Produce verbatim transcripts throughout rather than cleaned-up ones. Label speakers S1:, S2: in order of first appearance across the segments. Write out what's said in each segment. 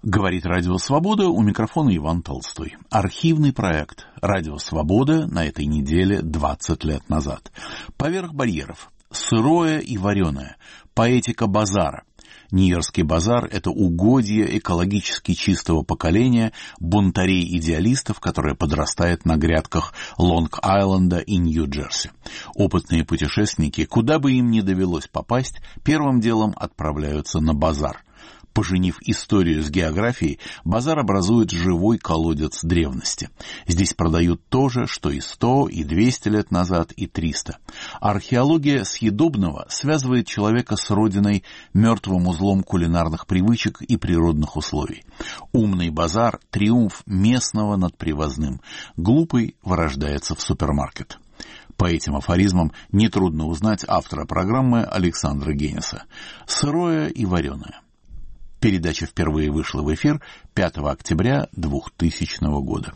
S1: Говорит Радио Свобода, у микрофона Иван Толстой. Архивный проект «Радио Свобода» на этой неделе двадцать лет назад. «Поверх барьеров. Сырое и вареное. Поэтика базара». Нью-Йоркский базар – это угодье экологически чистого поколения бунтарей-идеалистов, которое подрастает на грядках Лонг-Айленда и Нью-Джерси. Опытные путешественники, куда бы им ни довелось попасть, первым делом отправляются на базар. Поженив историю с географией, базар образует живой колодец древности. Здесь продают то же, что и сто, и двести лет назад, и триста. Археология съедобного связывает человека с родиной мертвым узлом кулинарных привычек и природных условий. Умный базар – триумф местного над привозным. Глупый вырождается в супермаркет. По этим афоризмам нетрудно узнать автора программы Александра Генеса. «Сырое и вареное». Передача впервые вышла в эфир пятого октября двухтысячного года.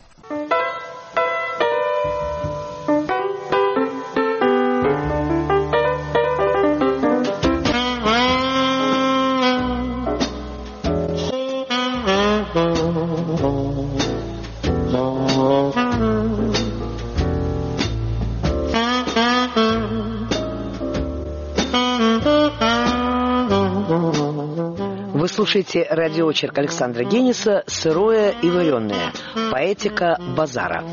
S2: Вы слушаете радиоочерк Александра Генеса «Сырое и вареное. Поэтика базара».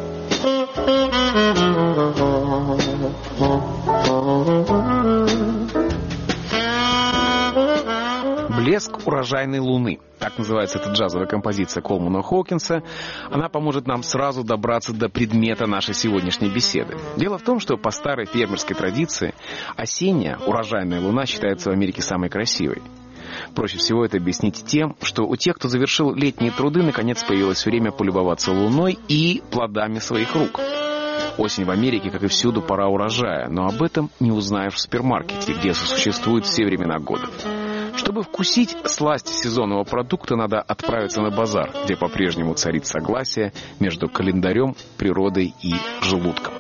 S3: «Блеск урожайной луны». Так называется эта джазовая композиция Колмана Хоукинса. Она поможет нам сразу добраться до предмета нашей сегодняшней беседы. Дело в том, что по старой фермерской традиции осенняя урожайная луна считается в Америке самой красивой. Проще всего это объяснить тем, что у тех, кто завершил летние труды, наконец появилось время полюбоваться луной и плодами своих рук. Осень в Америке, как и всюду, пора урожая, но об этом не узнаешь в супермаркете, где существует все времена года. Чтобы вкусить сласть сезонного продукта, надо отправиться на базар, где по-прежнему царит согласие между календарем, природой и желудком.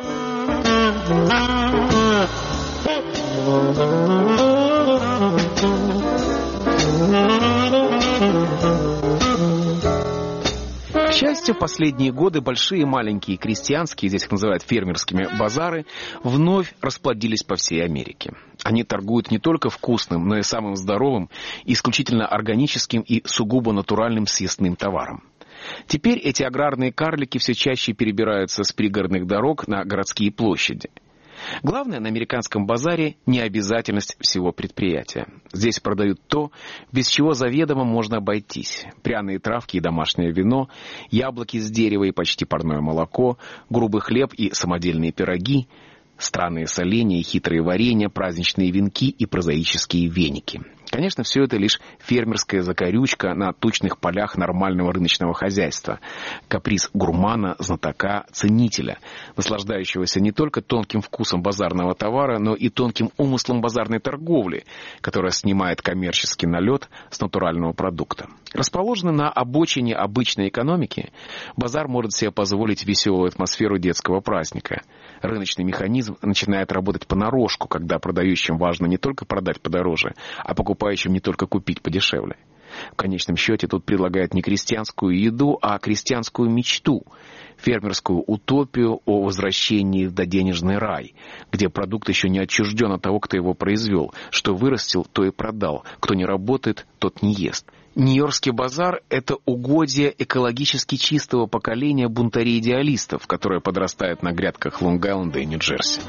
S3: К счастью, последние годы большие и маленькие крестьянские, здесь их называют фермерскими, базары вновь расплодились по всей Америке. Они торгуют не только вкусным, но и самым здоровым, исключительно органическим и сугубо натуральным съестным товаром. Теперь эти аграрные карлики все чаще перебираются с пригородных дорог на городские площади. Главное на американском базаре – необязательность всего предприятия. Здесь продают то, без чего заведомо можно обойтись. Пряные травки и домашнее вино, яблоки с дерева и почти парное молоко, грубый хлеб и самодельные пироги, странные соленья и хитрые варенья, праздничные венки и прозаические веники. Конечно, все это лишь фермерская закорючка на тучных полях нормального рыночного хозяйства. Каприз гурмана, знатока, ценителя, наслаждающегося не только тонким вкусом базарного товара, но и тонким умыслом базарной торговли, которая снимает коммерческий налет с натурального продукта. Расположенный на обочине обычной экономики, базар может себе позволить веселую атмосферу детского праздника. Рыночный механизм начинает работать понарошку, когда продающим важно не только продать подороже, а покупающим не только купить подешевле. В конечном счете тут предлагают не крестьянскую еду, а крестьянскую мечту, фермерскую утопию о возвращении в доденежный рай, где продукт еще не отчужден от того, кто его произвел, что вырастил, то и продал, кто не работает, тот не ест. Нью-Йоркский базар – это угодье экологически чистого поколения бунтарей-идеалистов, которое подрастает на грядках Лонг-Айленда и Нью-Джерси.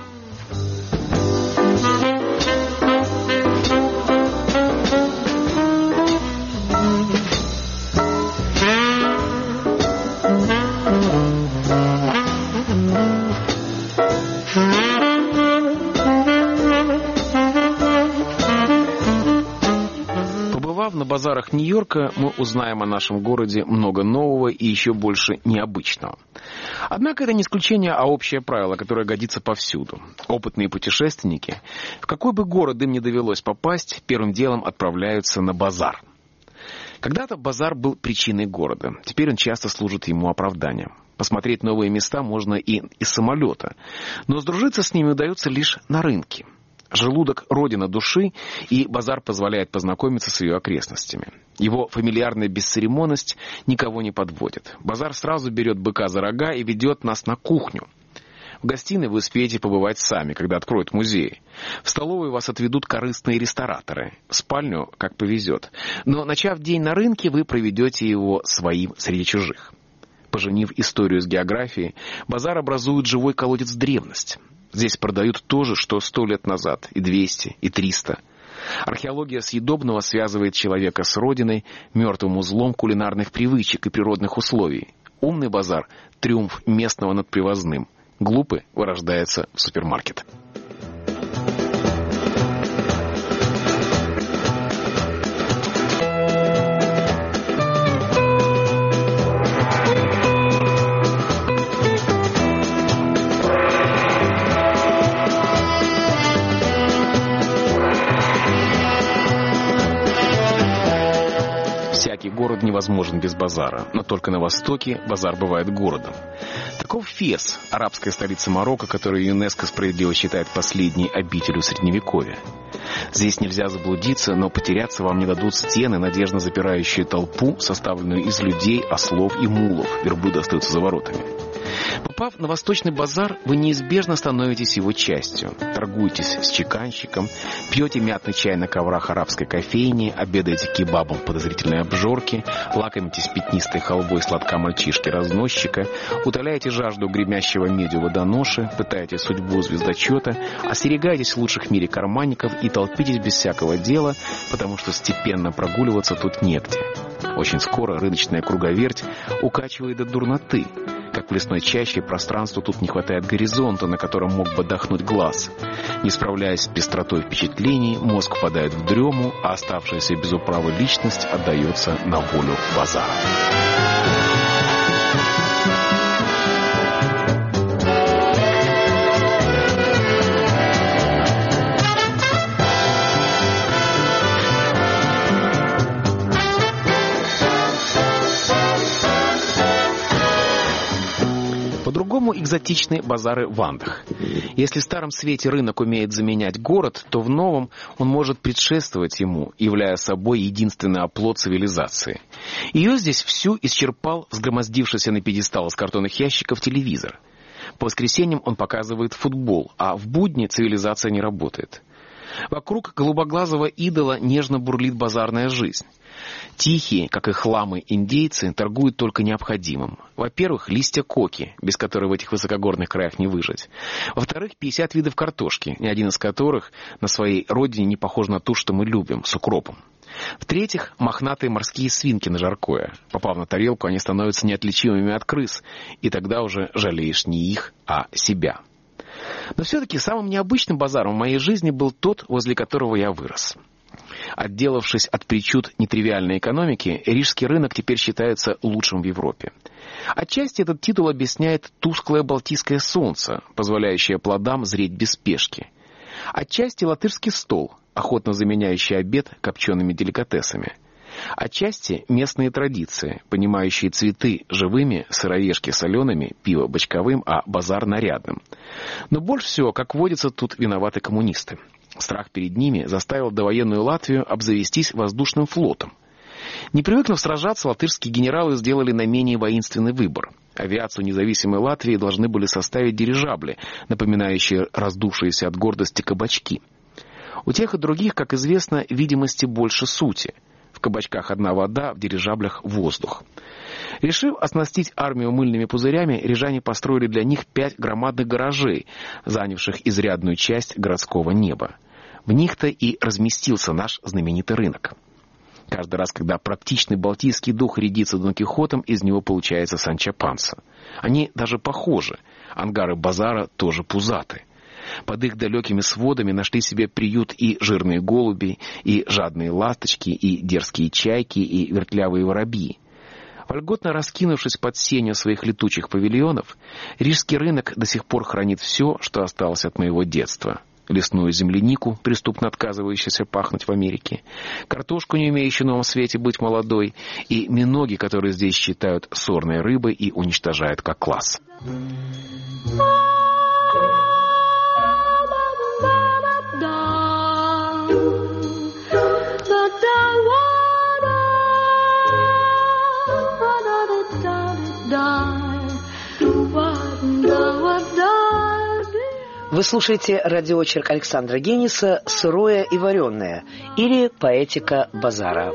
S3: На базарах Нью-Йорка мы узнаем о нашем городе много нового и еще больше необычного. Однако это не исключение, а общее правило, которое годится повсюду. Опытные путешественники, в какой бы город им ни довелось попасть, первым делом отправляются на базар. Когда-то базар был причиной города, теперь он часто служит ему оправданием. Посмотреть новые места можно и из самолета, но сдружиться с ними удается лишь на рынке. Желудок – родина души, и базар позволяет познакомиться с ее окрестностями. Его фамильярная бесцеремонность никого не подводит. Базар сразу берет быка за рога и ведет нас на кухню. В гостиной вы успеете побывать сами, когда откроют музей. В столовую вас отведут корыстные рестораторы. В спальню, как повезет. Но, начав день на рынке, вы проведете его своим среди чужих. Поженив историю с географией, базар образует живой колодец древности. Здесь продают то же, что сто лет назад, и двести, и триста. Археология съедобного связывает человека с родиной, мертвым узлом кулинарных привычек и природных условий. Умный базар – триумф местного над привозным. Глупый вырождается в супермаркет. Всякий город невозможен без базара, но только на Востоке базар бывает городом. Таков Фес, арабская столица Марокко, которую ЮНЕСКО справедливо считает последней обителью Средневековья. Здесь нельзя заблудиться, но потеряться вам не дадут стены, надежно запирающие толпу, составленную из людей, ослов и мулов. Верблюды остаются за воротами. Попав на восточный базар, вы неизбежно становитесь его частью. Торгуетесь с чеканщиком, пьете мятный чай на коврах арабской кофейни, обедаете кебабом в подозрительной обжорке, лакомитесь пятнистой халвой сладка мальчишки-разносчика, утоляете жажду гремящего медью водоноша, пытаете судьбу звездочета, остерегаетесь лучших в мире карманников и толпитесь без всякого дела, потому что степенно прогуливаться тут негде. Очень скоро рыночная круговерть укачивает до дурноты. Как в лесной чаще, пространству тут не хватает горизонта, на котором мог бы отдохнуть глаз. Не справляясь с пестротой впечатлений, мозг впадает в дрему, а оставшаяся без управы личность отдается на волю базара. По-другому экзотичны базары в Андах. Если в Старом Свете рынок умеет заменять город, то в Новом он может предшествовать ему, являя собой единственный оплот цивилизации. Ее здесь всю исчерпал взгромоздившийся на пьедестал из картонных ящиков телевизор. По воскресеньям он показывает футбол, а в будни цивилизация не работает. Вокруг голубоглазого идола нежно бурлит базарная жизнь. Тихие, как и хламы, индейцы торгуют только необходимым. Во-первых, листья коки, без которых в этих высокогорных краях не выжить. Во-вторых, пятьдесят видов картошки, ни один из которых на своей родине не похож на ту, что мы любим, с укропом. В-третьих, мохнатые морские свинки на жаркое. Попав на тарелку, они становятся неотличимыми от крыс, и тогда уже жалеешь не их, а себя. Но все-таки самым необычным базаром в моей жизни был тот, возле которого я вырос. Отделавшись от причуд нетривиальной экономики, рижский рынок теперь считается лучшим в Европе. Отчасти этот титул объясняет тусклое балтийское солнце, позволяющее плодам зреть без спешки. Отчасти латышский стол, охотно заменяющий обед копчеными деликатесами. Отчасти местные традиции, понимающие цветы живыми, сыроежки солеными, пиво бочковым, а базар нарядным. Но больше всего, как водится, тут виноваты коммунисты. Страх перед ними заставил довоенную Латвию обзавестись воздушным флотом. Не привыкнув сражаться, латышские генералы сделали на менее воинственный выбор. Авиацию независимой Латвии должны были составить дирижабли, напоминающие раздувшиеся от гордости кабачки. У тех и других, как известно, видимости больше сути. В кабачках одна вода, в дирижаблях воздух. Решив оснастить армию мыльными пузырями, рижане построили для них пять громадных гаражей, занявших изрядную часть городского неба. В них-то и разместился наш знаменитый рынок. Каждый раз, когда практичный балтийский дух рядится Дон Кихотом, из него получается Санчо Панса. Они даже похожи. Ангары базара тоже пузаты. Под их далекими сводами нашли себе приют и жирные голуби, и жадные ласточки, и дерзкие чайки, и вертлявые воробьи. Вольготно раскинувшись под сенью своих летучих павильонов, рижский рынок до сих пор хранит все, что осталось от моего детства. Лесную землянику, преступно отказывающуюся пахнуть в Америке, картошку, не умеющую в новом свете быть молодой, и миноги, которые здесь считают сорной рыбой и уничтожают как класс.
S4: Da
S2: Вы слушаете радиоочерк Александра Гениса «Сырое и вареное» или «Поэтика базара».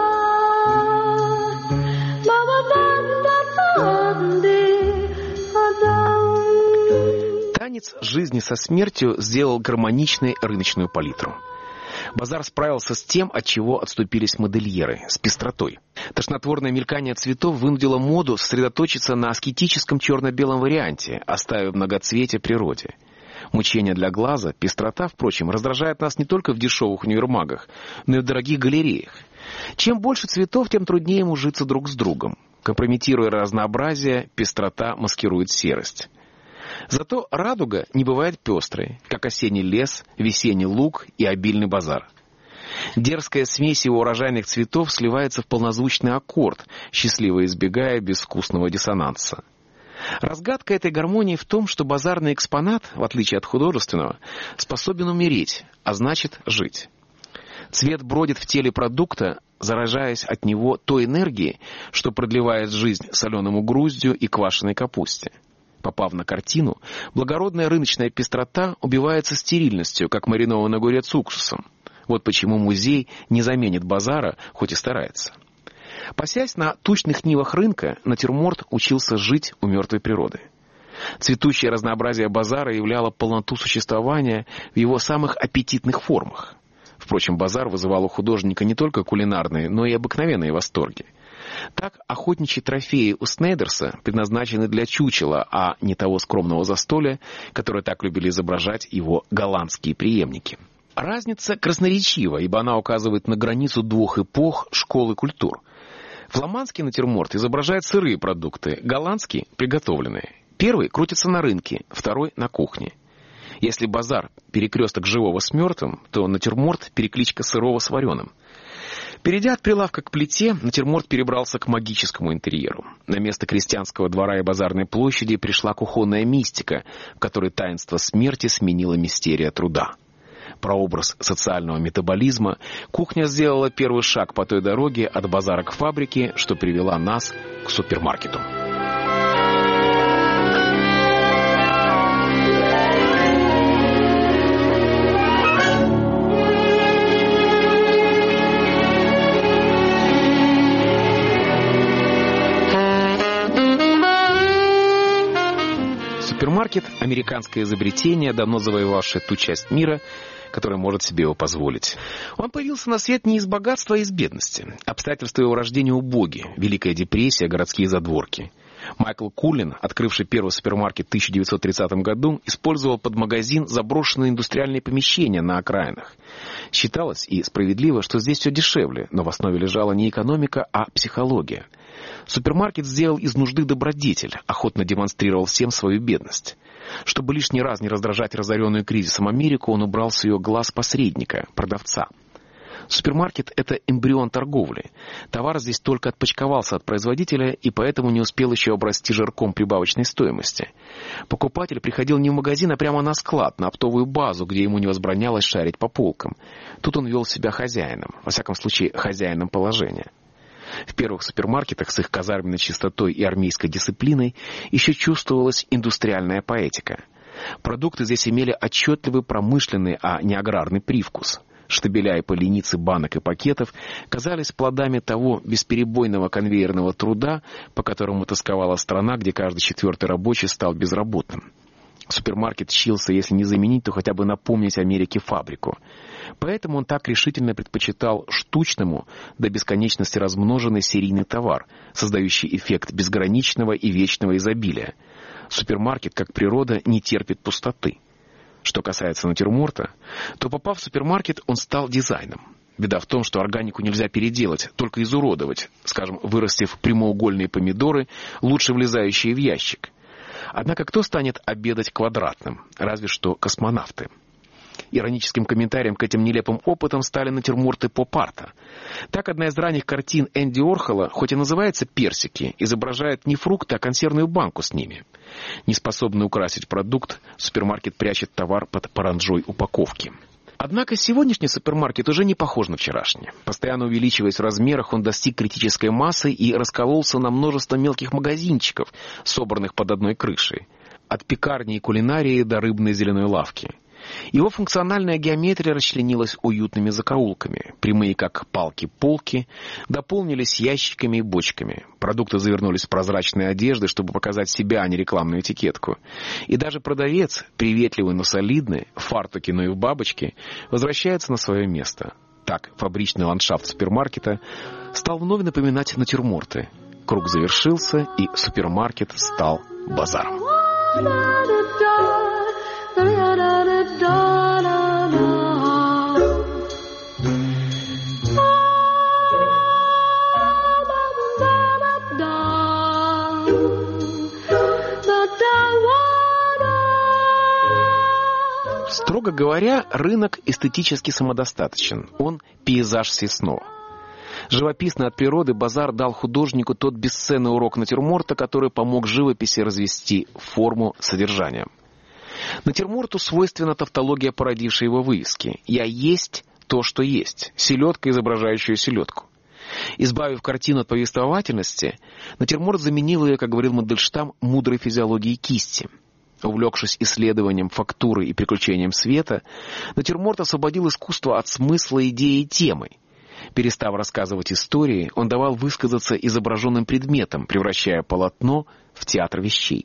S3: Танец жизни со смертью сделал гармоничной рыночную палитру. Базар справился с тем, от чего отступились модельеры, с пестротой. Тошнотворное мелькание цветов вынудило моду сосредоточиться на аскетическом черно-белом варианте, оставив многоцветие природе. Мучение для глаза, пестрота, впрочем, раздражает нас не только в дешевых универмагах, но и в дорогих галереях. Чем больше цветов, тем труднее ему житься друг с другом. Компрометируя разнообразие, пестрота маскирует серость. Зато радуга не бывает пестрой, как осенний лес, весенний луг и обильный базар. Дерзкая смесь его урожайных цветов сливается в полнозвучный аккорд, счастливо избегая безвкусного диссонанса. Разгадка этой гармонии в том, что базарный экспонат, в отличие от художественного, способен умереть, а значит жить. Цвет бродит в теле продукта, заражаясь от него той энергией, что продлевает жизнь соленому груздью и квашеной капусте. Попав на картину, благородная рыночная пестрота убивается стерильностью, как маринованный огурец с уксусом. Вот почему музей не заменит базара, хоть и старается. Пасясь на тучных нивах рынка, натюрморт учился жить у мертвой природы. Цветущее разнообразие базара являло полноту существования в его самых аппетитных формах. Впрочем, базар вызывал у художника не только кулинарные, но и обыкновенные восторги. Так, охотничьи трофеи у Снейдерса предназначены для чучела, а не того скромного застолья, которое так любили изображать его голландские преемники. Разница красноречива, ибо она указывает на границу двух эпох школы культур. Фламандский натюрморт изображает сырые продукты, голландский – приготовленные. Первый крутится на рынке, второй – на кухне. Если базар – перекресток живого с мертвым, то натюрморт – перекличка сырого с вареным. Перейдя от прилавка к плите, натюрморт перебрался к магическому интерьеру. На место крестьянского двора и базарной площади пришла кухонная мистика, в которой таинство смерти сменило мистерия труда. Прообраз социального метаболизма, кухня сделала первый шаг по той дороге от базара к фабрике, что привела нас к супермаркету. Супермаркет – американское изобретение, давно завоевавшее ту часть мира, которая может себе его позволить. Он появился на свет не из богатства, а из бедности. Обстоятельства его рождения убоги, Великая депрессия, городские задворки. Майкл Кулин, открывший первый супермаркет в тысяча девятьсот тридцатом году, использовал под магазин заброшенные индустриальные помещения на окраинах. Считалось, и справедливо, что здесь все дешевле, но в основе лежала не экономика, а психология. Супермаркет сделал из нужды добродетель, охотно демонстрировал всем свою бедность. Чтобы лишний раз не раздражать разоренную кризисом Америку, он убрал с ее глаз посредника, продавца. Супермаркет – это эмбрион торговли. Товар здесь только отпочковался от производителя и поэтому не успел еще обрасти жирком прибавочной стоимости. Покупатель приходил не в магазин, а прямо на склад, на оптовую базу, где ему не возбранялось шарить по полкам. Тут он вел себя хозяином, во всяком случае хозяином положения. В первых супермаркетах с их казарменной чистотой и армейской дисциплиной еще чувствовалась индустриальная поэтика. Продукты здесь имели отчетливый промышленный, а не аграрный привкус. Штабеля и поленицы банок и пакетов казались плодами того бесперебойного конвейерного труда, по которому тосковала страна, где каждый четвертый рабочий стал безработным. Супермаркет чился, если не заменить, то хотя бы напомнить Америке фабрику. Поэтому он так решительно предпочитал штучному, до бесконечности размноженный серийный товар, создающий эффект безграничного и вечного изобилия. Супермаркет, как природа, не терпит пустоты. Что касается натюрморта, то, попав в супермаркет, он стал дизайном. Беда в том, что органику нельзя переделать, только изуродовать, скажем, вырастив прямоугольные помидоры, лучше влезающие в ящик. Однако кто станет обедать квадратным? Разве что космонавты. Ироническим комментарием к этим нелепым опытам стали натюрморты поп-арта. Так, одна из ранних картин Энди Уорхола, хоть и называется «Персики», изображает не фрукты, а консервную банку с ними. Неспособный украсить продукт, супермаркет прячет товар под паранджой упаковки. Однако сегодняшний супермаркет уже не похож на вчерашний. Постоянно увеличиваясь в размерах, он достиг критической массы и раскололся на множество мелких магазинчиков, собранных под одной крышей. от пекарни и кулинарии до рыбной зеленой лавки. Его функциональная геометрия расчленилась уютными закоулками. Прямые, как палки-полки, дополнились ящиками и бочками. Продукты завернулись в прозрачные одежды, чтобы показать себя, а не рекламную этикетку. И даже продавец, приветливый, но солидный, в фартуке, но и в бабочке, возвращается на свое место. Так фабричный ландшафт супермаркета стал вновь напоминать натюрморты. Круг завершился, и супермаркет стал базаром. Строго говоря, рынок эстетически самодостаточен. Он пейзаж Сеснова. Живописный от природы, базар дал художнику тот бесценный урок натюрморта, который помог живописи развести форму содержанием. Натюрморту свойственна тавтология, породившая его вывески. «Я есть то, что есть». Селедка, изображающая селедку. Избавив картину от повествовательности, натюрморт заменил ее, как говорил Мандельштам, мудрой физиологией кисти. Увлекшись исследованием фактуры и приключением света, натюрморт освободил искусство от смысла, идеи и темы. Перестав рассказывать истории, он давал высказаться изображенным предметам, превращая полотно в театр вещей.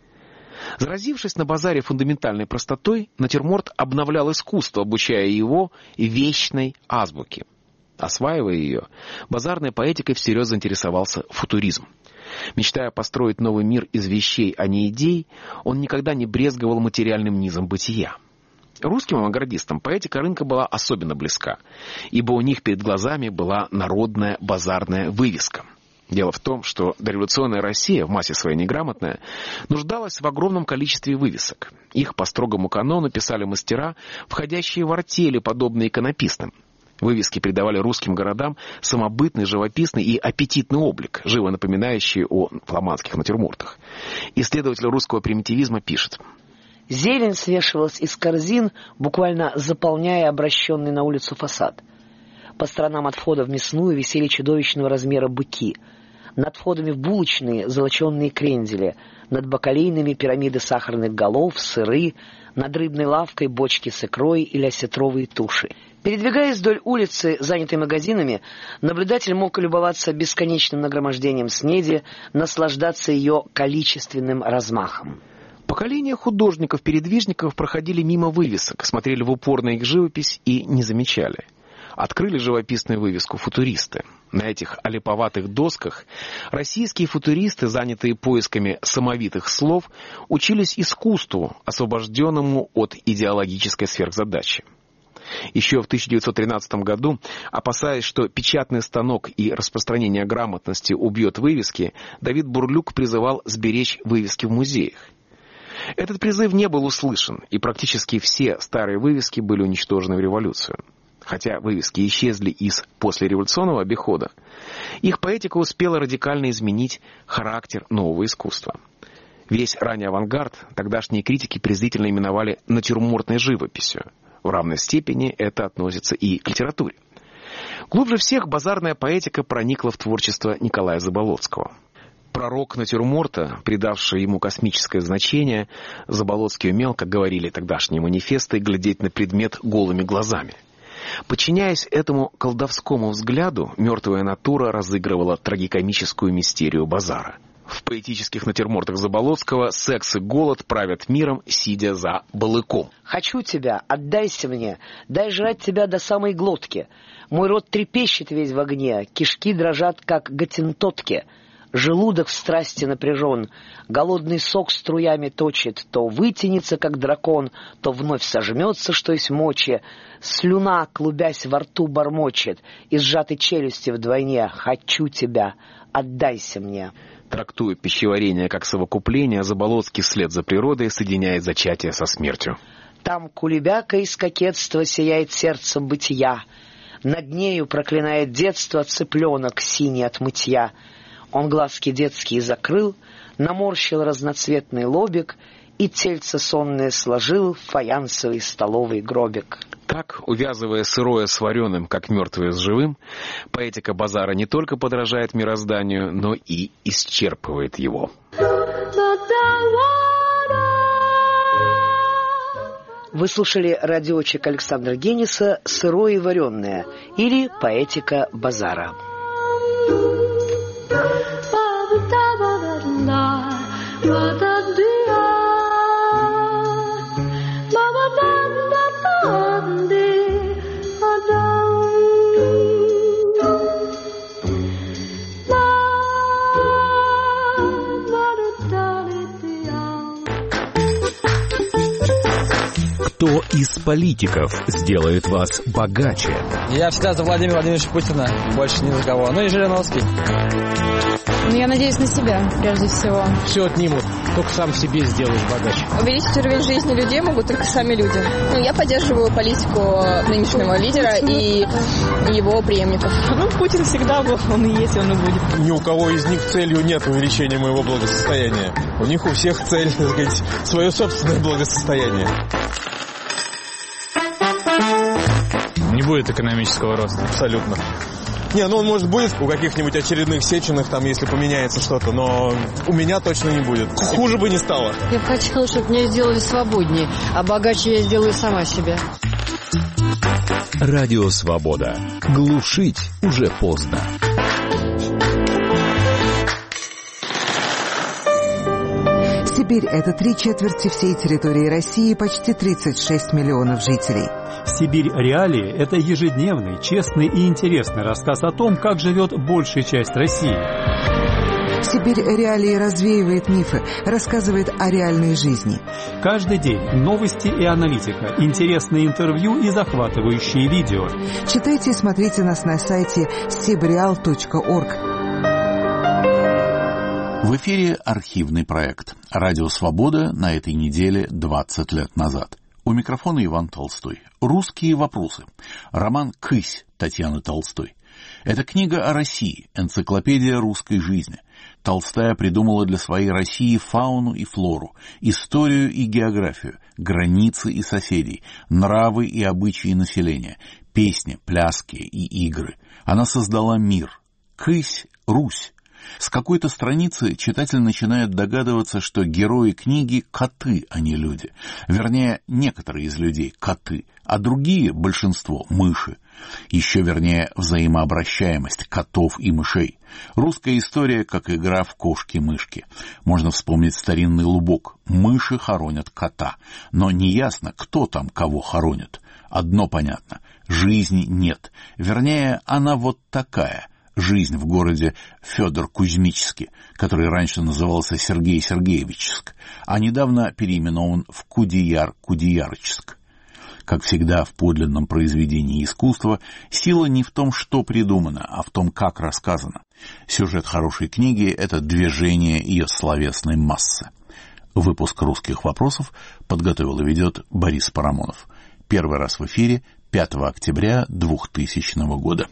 S3: Заразившись на базаре фундаментальной простотой, натюрморт обновлял искусство, обучая его вечной азбуке. Осваивая ее, базарной поэтикой всерьез заинтересовался футуризм. Мечтая построить новый мир из вещей, а не идей, он никогда не брезговал материальным низом бытия. Русским авангардистам поэтика рынка была особенно близка, ибо у них перед глазами была народная базарная вывеска. Дело в том, что дореволюционная Россия, в массе своей неграмотная, нуждалась в огромном количестве вывесок. Их по строгому канону писали мастера, входящие в артели, подобные иконописным. Вывески придавали русским городам самобытный, живописный и аппетитный облик, живо напоминающий о фламандских натюрмортах. Исследователь русского примитивизма пишет:
S2: «Зелень свешивалась из корзин, буквально заполняя обращенный на улицу фасад. По сторонам от входа в мясную висели чудовищного размера быки. Над входами в булочные золоченые крендели, над бакалейными пирамиды сахарных голов, сыры, над рыбной лавкой бочки с икрой или осетровые туши. Передвигаясь вдоль улицы, занятой магазинами, наблюдатель мог любоваться бесконечным нагромождением снеди, наслаждаться ее количественным размахом».
S3: Поколения художников-передвижников проходили мимо вывесок, смотрели в упор на их живопись и не замечали. Открыли живописную вывеску футуристы. На этих олиповатых досках российские футуристы, занятые поисками самовитых слов, учились искусству, освобожденному от идеологической сверхзадачи. Еще в тысяча девятьсот тринадцатом году, опасаясь, что печатный станок и распространение грамотности убьет вывески, Давид Бурлюк призывал сберечь вывески в музеях. Этот призыв не был услышан, и практически все старые вывески были уничтожены в революцию. Хотя вывески исчезли из послереволюционного обихода, их поэтика успела радикально изменить характер нового искусства. Весь ранний авангард тогдашние критики презрительно именовали натюрмортной живописью. В равной степени это относится и к литературе. Глубже всех базарная поэтика проникла в творчество Николая Заболоцкого. Пророк натюрморта, придавший ему космическое значение, Заболоцкий умел, как говорили тогдашние манифесты, глядеть на предмет голыми глазами. Подчиняясь этому колдовскому взгляду, мертвая натура разыгрывала трагикомическую мистерию базара. В поэтических натюрмортах Заболоцкого секс и голод правят миром, сидя за балыком.
S2: «Хочу тебя, отдайся мне, дай жрать тебя до самой глотки. Мой рот трепещет весь в огне, кишки дрожат, как готентотки. Желудок в страсти напряжен, голодный сок струями точит, то вытянется, как дракон, то вновь сожмется, что есть мочи. Слюна, клубясь во рту, бормочет, и сжатой челюсти вдвойне. Хочу тебя, отдайся мне».
S3: Трактуя пищеварение как совокупление, Заболоцкий вслед за природой соединяет зачатие со смертью.
S2: «Там кулебяка из кокетства сияет сердцем бытия, над нею проклинает детство цыпленок синий от мытья. Он глазки детские закрыл, наморщил разноцветный лобик и тельце сонное сложил в фаянсовый столовый гробик».
S3: Так, увязывая сырое с вареным, как мертвое с живым, поэтика базара не только подражает мирозданию, но и исчерпывает его.
S4: But the water
S2: Вы слушали радиоочерк Александра Гениса «Сырое и вареное» или «Поэтика базара».
S4: Кто из политиков сделает вас богаче?
S5: Я всегда за Владимира Владимировича Путина, больше ни за кого. Ну и Жириновский.
S6: Ну, я надеюсь на себя, прежде всего.
S7: Все отнимут, только сам себе сделаешь богаче.
S8: Увеличить уровень жизни людей могут только сами люди. Ну, я поддерживаю политику нынешнего лидера и его преемников.
S6: Ну, Путин всегда был, он и есть, он и будет.
S9: Ни у кого из них целью нет увеличения моего благосостояния. У них у всех цель, так сказать, свое собственное благосостояние.
S7: Не будет экономического роста.
S9: Абсолютно. Не, ну он, может, будет у каких-нибудь очередных Сеченых, там, если поменяется что-то, но у меня точно не будет. Хуже бы не стало.
S10: Я бы хотела, чтобы меня сделали свободнее, а богаче я сделаю сама себя.
S4: Радио Свобода. Глушить уже поздно.
S11: Сибирь – это три четверти всей территории России, почти тридцать шесть миллионов жителей.
S12: «Сибирь. Реалии» – это ежедневный, честный и интересный рассказ о том, как живет большая часть России.
S11: «Сибирь. Реалии» развеивает мифы, рассказывает о реальной жизни.
S12: Каждый день новости и аналитика, интересные интервью и захватывающие видео.
S11: Читайте и смотрите нас на сайте сибреал точка орг.
S1: В эфире архивный проект «Радио Свобода» на этой неделе двадцать лет назад. У микрофона Иван Толстой. «Русские вопросы». Роман «Кысь» Татьяны Толстой. Это книга о России, энциклопедия русской жизни. Толстая придумала для своей России фауну и флору, историю и географию, границы и соседей, нравы и обычаи населения, песни, пляски и игры. Она создала мир. «Кысь» — Русь. С какой-то страницы читатель начинает догадываться, что герои книги — коты, а не люди. Вернее, некоторые из людей — коты, а другие, большинство — мыши. Еще вернее, взаимообращаемость котов и мышей. Русская история как игра в кошки-мышки. Можно вспомнить старинный лубок. Мыши хоронят кота. Но неясно, кто там кого хоронит. Одно понятно — жизни нет. Вернее, она вот такая — жизнь в городе Федор-Кузьмический, который раньше назывался Сергей-Сергеевичск, а недавно переименован в Кудеяр-Кудеярчск. Как всегда в подлинном произведении искусства, сила не в том, что придумано, а в том, как рассказано. Сюжет хорошей книги — это движение ее словесной массы. Выпуск «Русских вопросов» подготовил и ведет Борис Парамонов. Первый раз в эфире пятого октября двухтысячного года.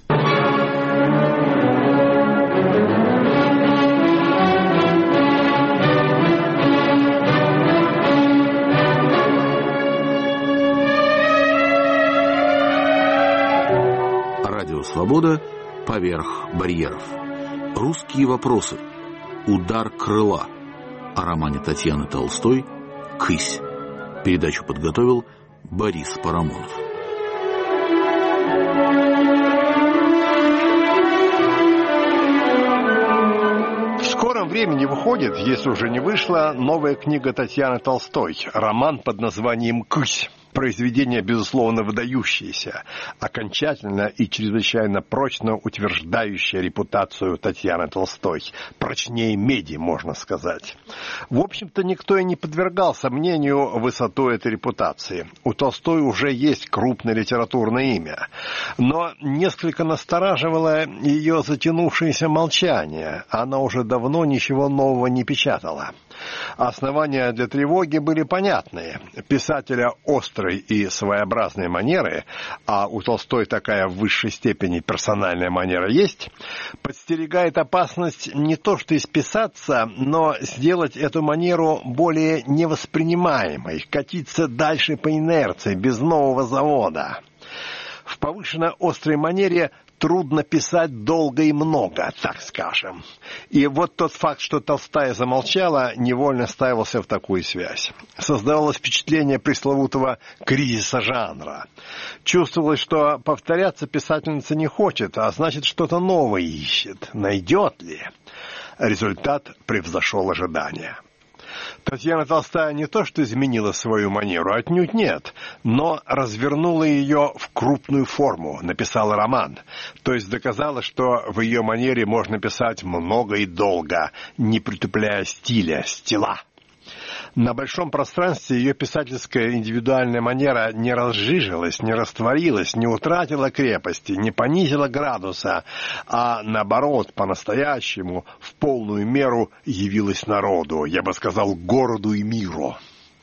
S1: Свобода поверх барьеров. Русские вопросы. Удар крыла. О романе Татьяны Толстой «Кысь». Передачу подготовил Борис Парамонов.
S13: В скором времени выходит, если уже не вышла, новая книга Татьяны Толстой. Роман под названием «Кысь». Произведение, безусловно, выдающееся, окончательно и чрезвычайно прочно утверждающее репутацию Татьяны Толстой. Прочнее меди, можно сказать. В общем-то, никто и не подвергал сомнению высоту этой репутации. У Толстой уже есть крупное литературное имя. Но несколько настораживало ее затянувшееся молчание. Она уже давно ничего нового не печатала. Основания для тревоги были понятные. Писателя острой и своеобразной манеры, а у Толстой такая в высшей степени персональная манера есть, подстерегает опасность не то что исписаться, но сделать эту манеру более невоспринимаемой, катиться дальше по инерции, без нового завода. В повышенно острой манере трудно писать долго и много, так скажем. И вот тот факт, что Толстая замолчала, невольно ставился в такую связь. Создавалось впечатление пресловутого кризиса жанра. Чувствовалось, что повторяться писательница не хочет, а значит, что-то новое ищет. Найдет ли? Результат превзошел ожидания. Татьяна Толстая не то что изменила свою манеру, отнюдь нет, но развернула ее в крупную форму, написала роман, то есть доказала, что в ее манере можно писать много и долго, не притупляя стиля, стила. На большом пространстве ее писательская индивидуальная манера не разжижилась, не растворилась, не утратила крепости, не понизила градуса, а наоборот, по-настоящему, в полную меру явилась народу, я бы сказал, городу и миру.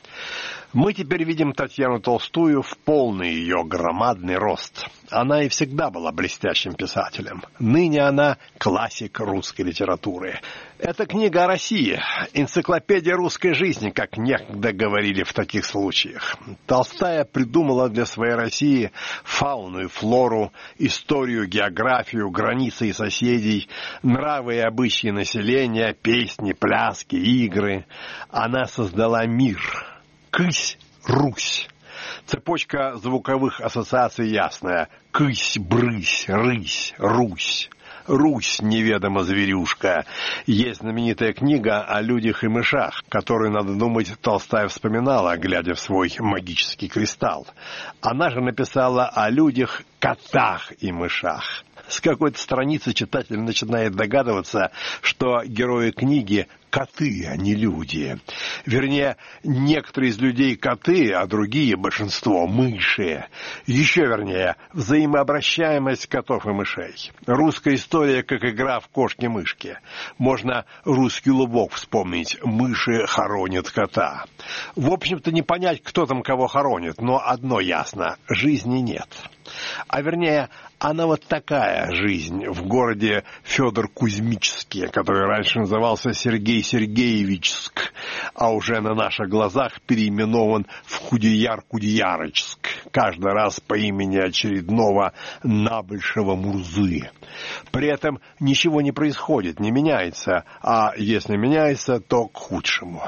S13: Мы теперь видим Татьяну Толстую в полный ее громадный рост. Она и всегда была блестящим писателем. Ныне она классик русской литературы. Это книга о России, энциклопедия русской жизни, как некогда говорили в таких случаях. Толстая придумала для своей России фауну и флору, историю, географию, границы и соседей, нравы и обычаи населения, песни, пляски, игры. Она создала мир. Кысь, Русь. Цепочка звуковых ассоциаций ясная. Кысь, брысь, рысь, Русь. Русь, неведома зверюшка. Есть знаменитая книга о людях и мышах, которую, надо думать, Толстая вспоминала, глядя в свой магический кристалл. Она же написала о людях, котах и мышах. С какой-то страницы читатель начинает догадываться, что герои книги – коты, а не люди. Вернее, некоторые из людей коты, а другие, большинство, мыши. Еще вернее, взаимообращаемость котов и мышей. Русская история, как игра в кошки-мышки. Можно русский лубок вспомнить. Мыши хоронят кота. В общем-то, не понять, кто там кого хоронит, но одно ясно – жизни нет. А вернее, она вот такая жизнь в городе Федор-Кузьмический, который раньше назывался Сергей Сергеевичск, а уже на наших глазах переименован в Худияр-Кудеярочск, каждый раз по имени очередного набольшего Мурзы. При этом ничего не происходит, не меняется, а если меняется, то к худшему.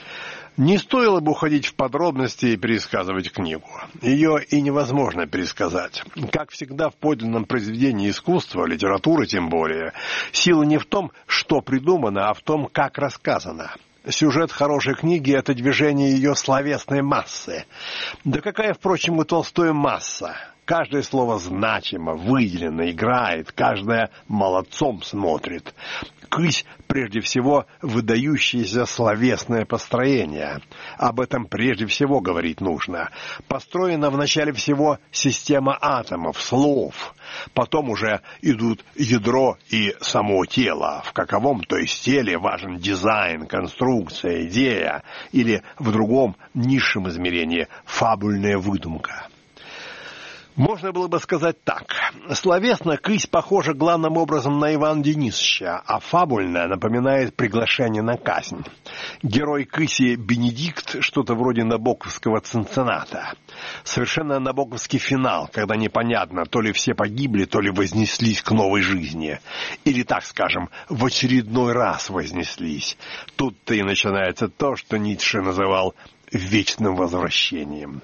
S13: Не стоило бы уходить в подробности и пересказывать книгу. Ее и невозможно пересказать. Как всегда в подлинном произведении искусства, литературы тем более, сила не в том, что придумано, а в том, как рассказано. Сюжет хорошей книги – это движение ее словесной массы. Да какая, впрочем, у Толстой масса? Каждое слово значимо, выделено, играет, каждое молодцом смотрит. Кысь, прежде всего, выдающееся словесное построение. Об этом прежде всего говорить нужно. Построена в начале всего система атомов, слов. Потом уже идут ядро и само тело. В каковом, то есть теле, важен дизайн, конструкция, идея. Или в другом, низшем измерении, фабульная выдумка. Можно было бы сказать так. Словесно «Кысь» похожа главным образом на Ивана Денисовича, а фабульно напоминает приглашение на казнь. Герой «Кыси» Бенедикт, что-то вроде набоковского Цинцинната. Совершенно набоковский финал, когда непонятно, то ли все погибли, то ли вознеслись к новой жизни. Или, так скажем, в очередной раз вознеслись. Тут-то и начинается то, что Ницше называл «вечным возвращением».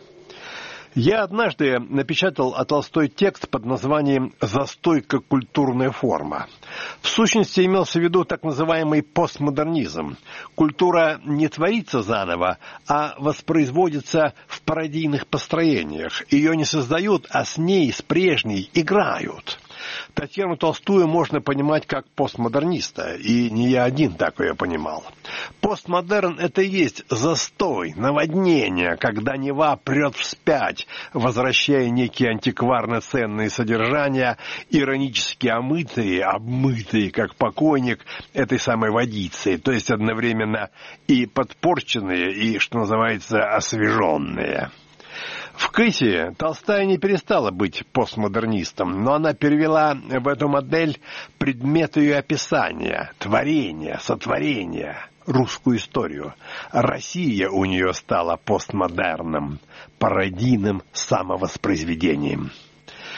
S13: Я однажды напечатал о Толстой текст под названием «Застой как культурная форма». В сущности, имелся в виду так называемый постмодернизм. Культура не творится заново, а воспроизводится в пародийных построениях. Ее не создают, а с ней, с прежней, играют. Татьяну Толстую можно понимать как постмодерниста, и не я один так ее понимал. Постмодерн – это и есть застой, наводнение, когда Нева прет вспять, возвращая некие антикварно-ценные содержания, иронически омытые, обмытые, как покойник, этой самой водицей, то есть одновременно и подпорченные, и, что называется, освеженные. В «Кысе» Толстая не перестала быть постмодернистом, но она перевела в эту модель предмет ее описания, творения, сотворения, русскую историю. Россия у нее стала постмодерном, пародийным самовоспроизведением.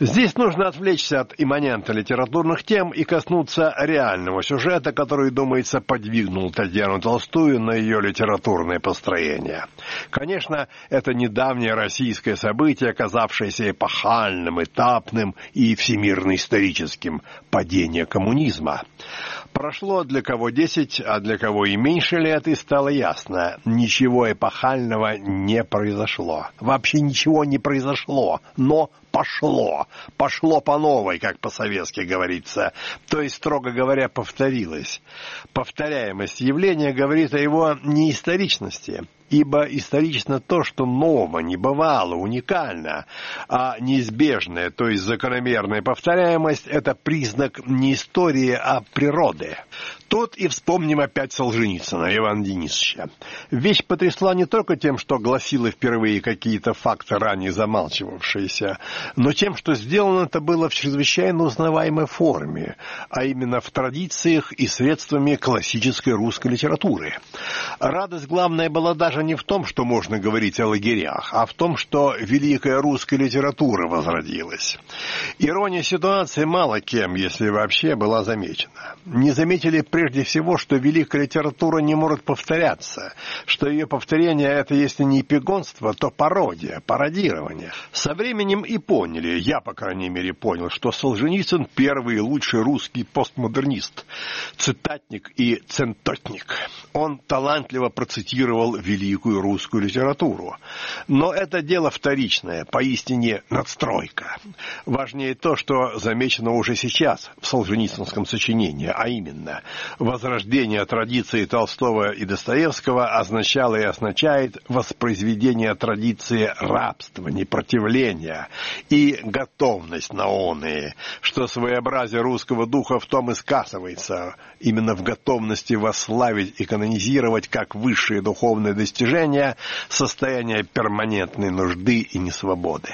S13: Здесь нужно отвлечься от имманента литературных тем и коснуться реального сюжета, который, думается, подвигнул Татьяну Толстую на ее литературное построение. Конечно, это недавнее российское событие, оказавшееся эпохальным, этапным и всемирно-историческим – падение коммунизма. Прошло для кого десять, а для кого и меньше лет, и стало ясно – ничего эпохального не произошло. Вообще ничего не произошло, но пошло. Пошло по новой, как по-советски говорится. То есть, строго говоря, повторилось. Повторяемость явления говорит о его неисторичности. Ибо исторично то, что ново, небывало, уникально, а неизбежная, то есть закономерная повторяемость – это признак не истории, а природы. Тут и вспомним опять Солженицына, Ивана Денисовича. Вещь потрясла не только тем, что гласила впервые какие-то факты, ранее замалчивавшиеся, но тем, что сделано это было в чрезвычайно узнаваемой форме, а именно в традициях и средствами классической русской литературы. Радость главная была даже не в том, что можно говорить о лагерях, а в том, что великая русская литература возродилась. Ирония ситуации мало кем, если вообще, была замечена. Не заметили прежде всего, что великая литература не может повторяться, что ее повторение – это, если не эпигонство, то пародия, пародирование. Со временем и поняли, я, по крайней мере, понял, что Солженицын – первый и лучший русский постмодернист, цитатник и центотник. Он талантливо процитировал великую русскую литературу. Но это дело вторичное, поистине надстройка. Важнее то, что замечено уже сейчас в солженицынском сочинении, а именно, возрождение традиции Толстого и Достоевского означало и означает воспроизведение традиции рабства, непротивления и готовность на оные, что своеобразие русского духа в том и сказывается, именно в готовности восславить и канонизировать как высшие духовные достижения состояние перманентной нужды и несвободы.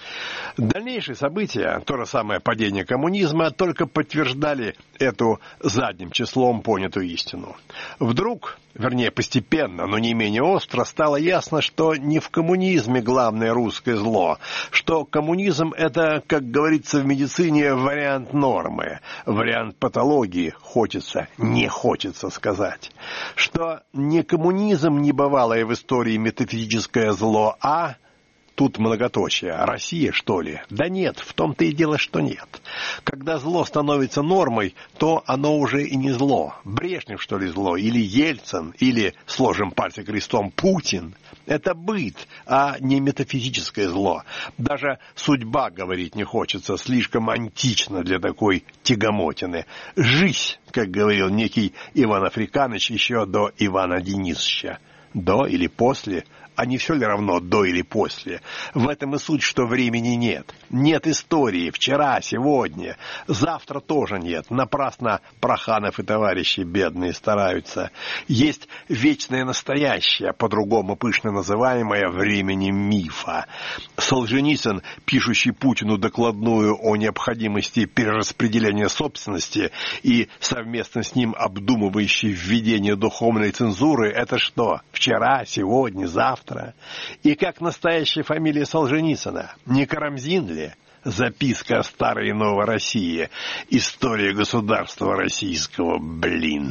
S13: Дальнейшие события, то же самое падение коммунизма, только подтверждали эту задним числом понятую истину. Вдруг, вернее постепенно, но не менее остро, стало ясно, что не в коммунизме главное русское зло, что коммунизм – это, как говорится в медицине, вариант нормы, вариант патологии, хочется, не хочется сказать, что не коммунизм небывалое в истории метафизическое зло, а... Тут многоточие. Россия, что ли? Да нет, в том-то и дело, что нет. Когда зло становится нормой, то оно уже и не зло. Брежнев, что ли, зло? Или Ельцин? Или, сложим пальцы крестом, Путин? Это быт, а не метафизическое зло. Даже судьба говорить не хочется, слишком антично для такой тягомотины. Жизнь, как говорил некий Иван Африканыч еще до Ивана Денисовича. До или после? А не все ли равно до или после? В этом и суть, что времени нет. Нет истории вчера, сегодня. Завтра тоже нет. Напрасно Проханов и товарищи бедные стараются. Есть вечное настоящее, по-другому пышно называемое временем мифа. Солженицын, пишущий Путину докладную о необходимости перераспределения собственности и совместно с ним обдумывающий введение духовной цензуры, это что? Вчера, сегодня, завтра? И как настоящая фамилия Солженицына? Не Карамзин ли? Записка о старой и новой России. История государства российского, блин.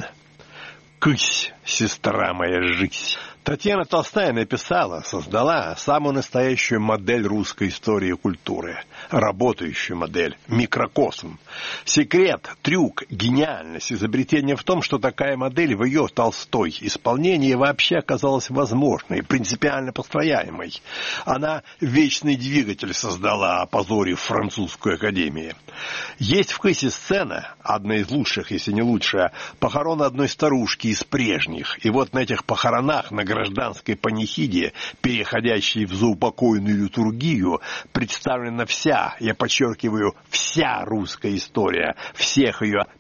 S13: Кысь, сестра моя, жизнь. Татьяна Толстая написала, создала самую настоящую модель русской истории и культуры. Работающую модель, микрокосм. Секрет, трюк, гениальность, изобретение в том, что такая модель в ее Толстой исполнении вообще оказалась возможной, принципиально построяемой. Она вечный двигатель создала, опозорив французскую академию. Есть в Кысе сцена, одна из лучших, если не лучшая, похорон одной старушки из прежних. И вот на этих похоронах, на гражданской панихиде, переходящей в заупокойную литургию, представлена вся, я подчеркиваю, вся русская история, всех ее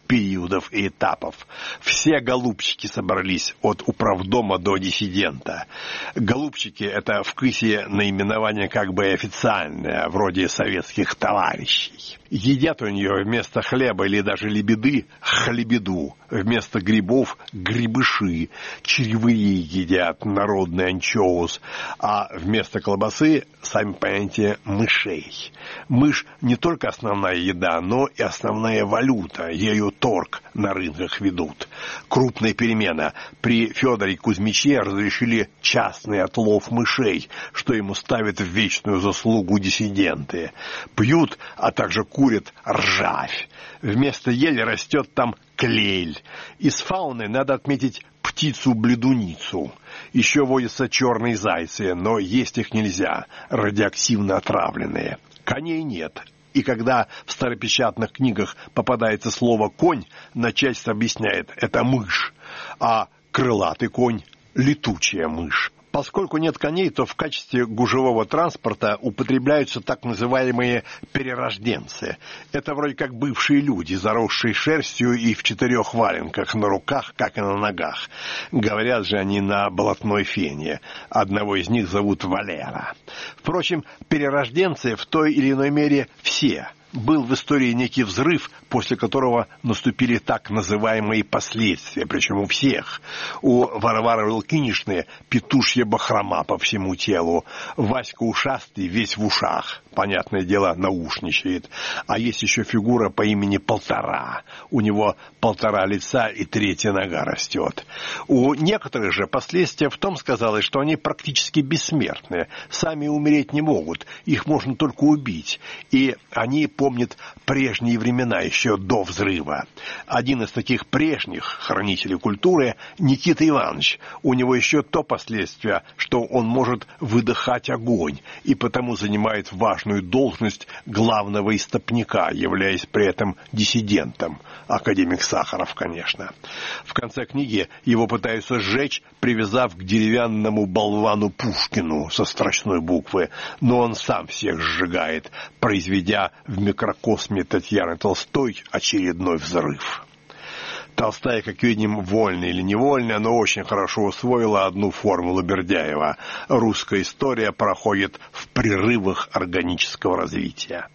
S13: периодов и этапов. Все голубчики собрались от управдома до диссидента. Голубчики — это в КЫСе наименование как бы официальное, вроде советских товарищей. Едят у нее вместо хлеба или даже лебеды — хлебеду, вместо грибов — грибыши, червяки едят, народный анчоус, а вместо колбасы, сами понимаете, мышей. Мышь не только основная еда, но и основная валюта, ею торг на рынках ведут. Крупная перемена. При Федоре Кузьмиче разрешили частный отлов мышей, что ему ставят в вечную заслугу диссиденты. Пьют, а также курят ржавь. Вместо ели растет там клель. Из фауны надо отметить птицу-бледуницу. Еще водятся черные зайцы, но есть их нельзя, радиоактивно отравленные. Коней нет. И когда в старопечатных книгах попадается слово «конь», начальство объясняет – это мышь, а крылатый конь – летучая мышь. Поскольку нет коней, то в качестве гужевого транспорта употребляются так называемые перерожденцы. Это вроде как бывшие люди, заросшие шерстью и в четырех валенках, на руках, как и на ногах. Говорят же они на болотной фене. Одного из них зовут Валера. Впрочем, перерожденцы в той или иной мере все. Был в истории некий взрыв, после которого наступили так называемые последствия, причем у всех. У Варвары Лукинишны петушья бахрома по всему телу, Васька Ушастый весь в ушах, понятное дело, наушничает. А есть еще фигура по имени Полтора. У него полтора лица и третья нога растет. У некоторых же последствия в том сказалось, что они практически бессмертные, сами умереть не могут, их можно только убить. И они помнят прежние времена, еще до взрыва. Один из таких прежних хранителей культуры — Никита Иванович. У него еще то последствие, что он может выдыхать огонь, и потому занимает важную должность главного истопника, являясь при этом диссидентом. Академик Сахаров, конечно. В конце книги его пытаются сжечь, привязав к деревянному болвану Пушкину со страшной буквы, но он сам всех сжигает, произведя в микрокосме Татьяны Толстой очередной взрыв. Толстая, как видим, вольно или невольно, но очень хорошо усвоила одну формулу Бердяева. Русская история проходит в прерывах органического развития.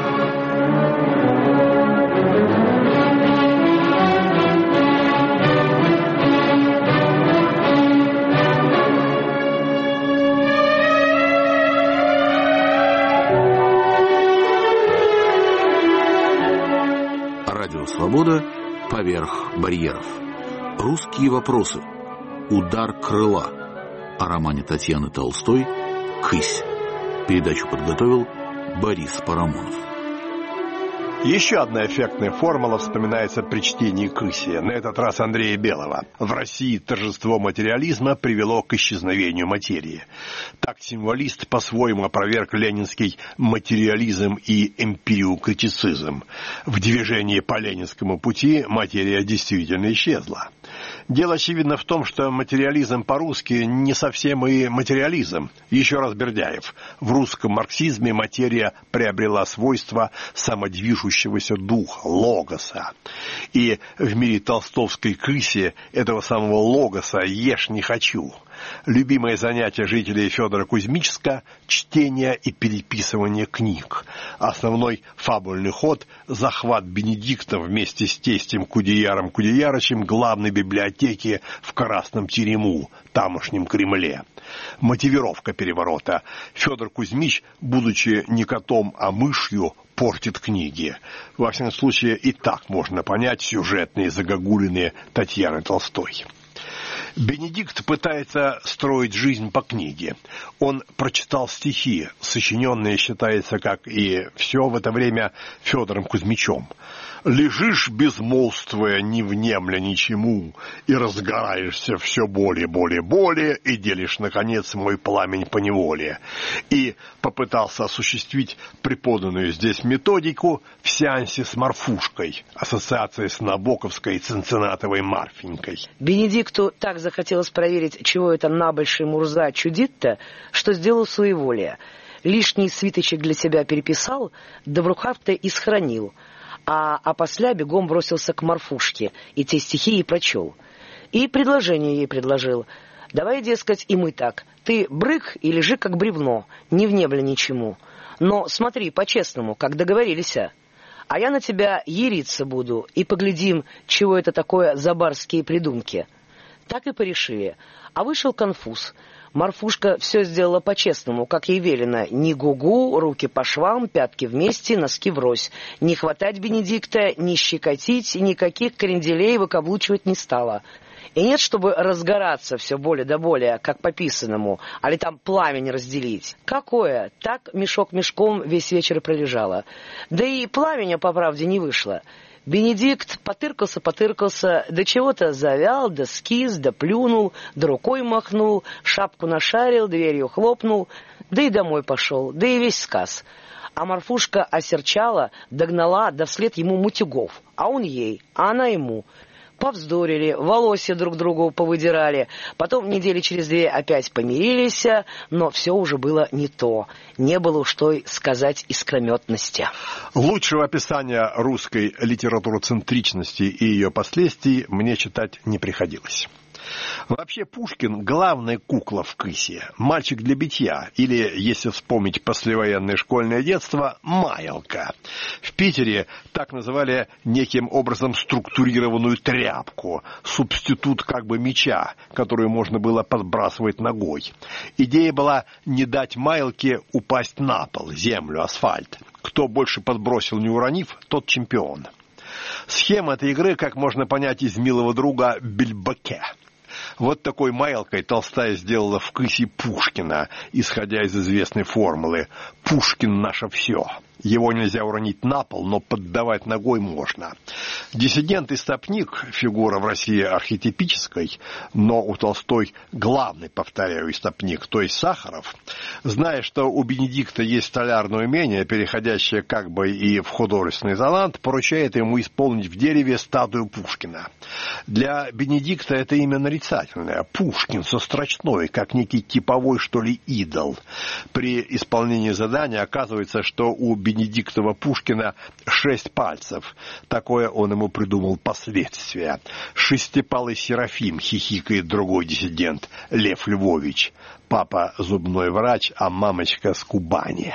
S1: Радио «Свобода» поверх барьеров. Русские вопросы. Удар крыла. О романе Татьяны Толстой «Кысь». Передачу подготовил Борис Парамонов.
S13: Еще одна эффектная формула вспоминается при чтении «Кыси», на этот раз Андрея Белого. В России торжество материализма привело к исчезновению материи. Так символист по-своему опроверг ленинский материализм и эмпириокритицизм. В движении по ленинскому пути материя действительно исчезла. Дело, очевидно, в том, что материализм по-русски не совсем и материализм. Еще раз Бердяев. В русском марксизме материя приобрела свойства самодвижущегося духа, логоса. И в мире толстовской «Кыси» этого самого логоса «ешь не хочу». Любимое занятие жителей Федора Кузьмичска – чтение и переписывание книг. Основной фабульный ход – захват Бенедикта вместе с тестем Кудеяром Кудеярычем главной библиотеки в Красном Терему, тамошнем Кремле. Мотивировка переворота. Федор Кузьмич, будучи не котом, а мышью, портит книги. Во всяком случае, и так можно понять сюжетные загогулины Татьяны Толстой. Бенедикт пытается строить жизнь по книге. Он прочитал стихи, сочиненные, считается, как и все в это время, Федором Кузьмичем. «Лежишь, безмолвствуя, не внемля ничему, и разгораешься все более, более, более, и делишь, наконец, мой пламень по неволе». И попытался осуществить преподанную здесь методику в сеансе с Марфушкой, ассоциацией с Набоковской и Цинциннатовой Марфенькой.
S2: Бенедикту так захотелось проверить, чего это набольший Мурза чудит-то, что сделал своеволие. Лишний свиточек для себя переписал, да в рукав-то и сохранил. а опосля бегом бросился к Марфушке и те стихи ей прочел. И предложение ей предложил. Давай, дескать, и мы так. Ты брык и лежи как бревно, не внебля ничему. Но смотри, по-честному, как договорились, а. А я на тебя яриться буду, и поглядим, чего это такое за барские придумки. Так и порешили. А вышел конфуз. Марфушка все сделала по-честному, как ей велено. Ни гугу, руки по швам, пятки вместе, носки врозь. Не хватать Бенедикта, не щекотить, никаких кренделей выкаблучивать не стала. И нет, чтобы разгораться все более да более, как по писанному, али там пламень разделить. Какое? Так мешок мешком весь вечер и пролежало. Да и пламени, по правде, не вышло. Бенедикт потыркался-потыркался, да чего-то завял, да скис, да плюнул, да рукой махнул, шапку нашарил, дверью хлопнул, да и домой пошел, да и весь сказ. А Марфушка осерчала, догнала, да вслед ему мутюгов, а он ей, а она ему. Повздорили, волосы друг другу повыдирали, потом недели через две опять помирились, но все уже было не то, не было уж той, сказать, искрометности.
S13: Лучшего описания русской литературоцентричности и ее последствий мне читать не приходилось. Вообще Пушкин – главная кукла в «Кысе», мальчик для битья, или, если вспомнить послевоенное школьное детство, маялка. В Питере так называли неким образом структурированную тряпку, субститут как бы мяча, которую можно было подбрасывать ногой. Идея была не дать маялке упасть на пол, землю, асфальт. Кто больше подбросил, не уронив, тот чемпион. Схема этой игры, как можно понять из «Милого друга» Бельбаке. Вот такой маялкой Толстая сделала в «Кысе» Пушкина, исходя из известной формулы «Пушкин наше все». Его нельзя уронить на пол, но поддавать ногой можно. Диссидент и стопник – фигура в России архетипической, но у Толстой главный, повторяю, истопник, то есть Сахаров, зная, что у Бенедикта есть столярное умение, переходящее как бы и в художественный талант, поручает ему исполнить в дереве статую Пушкина. Для Бенедикта это имя нарицательное. Пушкин со строчной, как некий типовой, что ли, идол. При исполнении задания оказывается, что у Бенедиктова Пушкина шесть пальцев. Такое он ему придумал последствия. Шестипалый Серафим, хихикает другой диссидент, Лев Львович. Папа зубной врач, а мамочка с Кубани.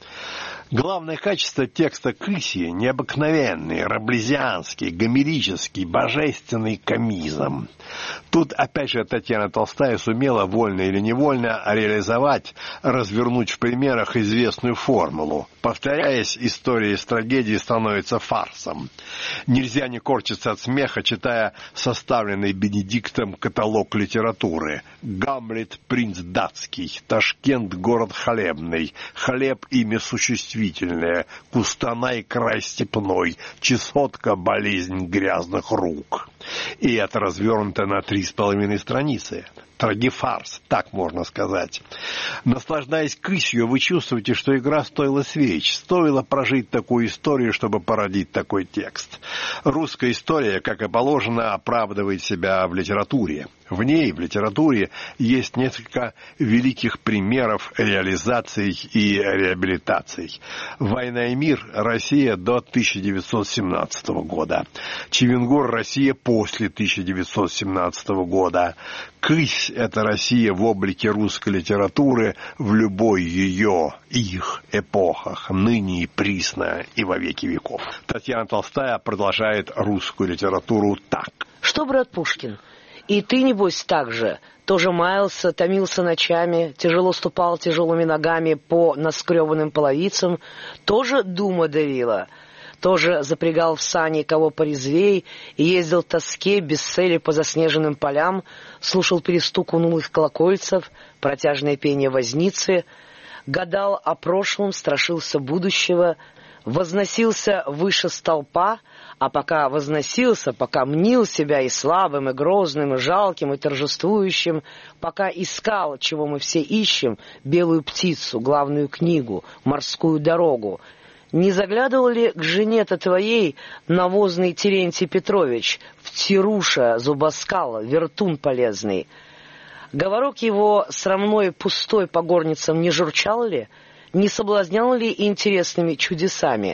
S13: Главное качество текста «Кыси» — необыкновенный, раблезианский, гомерический, божественный комизм. Тут, опять же, Татьяна Толстая сумела, вольно или невольно, реализовать, развернуть в примерах известную формулу. Повторяясь, история из трагедии становится фарсом. Нельзя не корчиться от смеха, читая составленный Бенедиктом каталог литературы. Гамлет — принц датский, Ташкент — город хлебный, хлеб — имя существительное, Кустанай — край степной, Чесотка — болезнь грязных рук. И это развернуто на три с половиной страницы. Трагифарс, так можно сказать. Наслаждаясь «Кысью», вы чувствуете, что игра стоила свеч. Стоило прожить такую историю, чтобы породить такой текст. Русская история, как и положено, оправдывает себя в литературе. В ней, в литературе, есть несколько великих примеров реализаций и реабилитаций. «Война и мир. Россия до тысяча девятьсот семнадцатого года». «Чевенгур. Россия после тысяча девятьсот семнадцатого года». «Кысь» — это Россия в облике русской литературы в любой ее, их эпохах, ныне и присно и во веки веков. Татьяна Толстая продолжает русскую литературу так.
S2: Что, брат Пушкин, и ты, небось, так же, тоже маялся, томился ночами, тяжело ступал тяжелыми ногами по наскребанным половицам, тоже дума давила, тоже запрягал в сани кого порезвей и ездил в тоске без цели по заснеженным полям, слушал перестук унылых колокольцев, протяжное пение возницы, гадал о прошлом, страшился будущего, возносился выше столпа, а пока возносился, пока мнил себя и слабым, и грозным, и жалким, и торжествующим, пока искал, чего мы все ищем, белую птицу, главную книгу, морскую дорогу, не заглядывал ли к жене-то твоей навозный Терентий Петрович, в Тируша зубоскал, вертун полезный? Говорок его срамной пустой по горницам не журчал ли? Не соблазнял ли интересными чудесами?